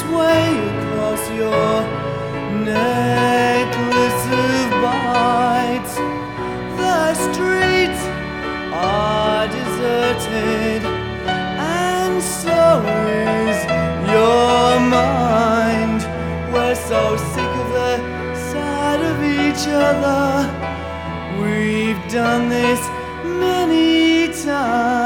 way across your necklace of bites. The streets are deserted, and so is your mind. We're so sick of the sight of each other. We've done this many times.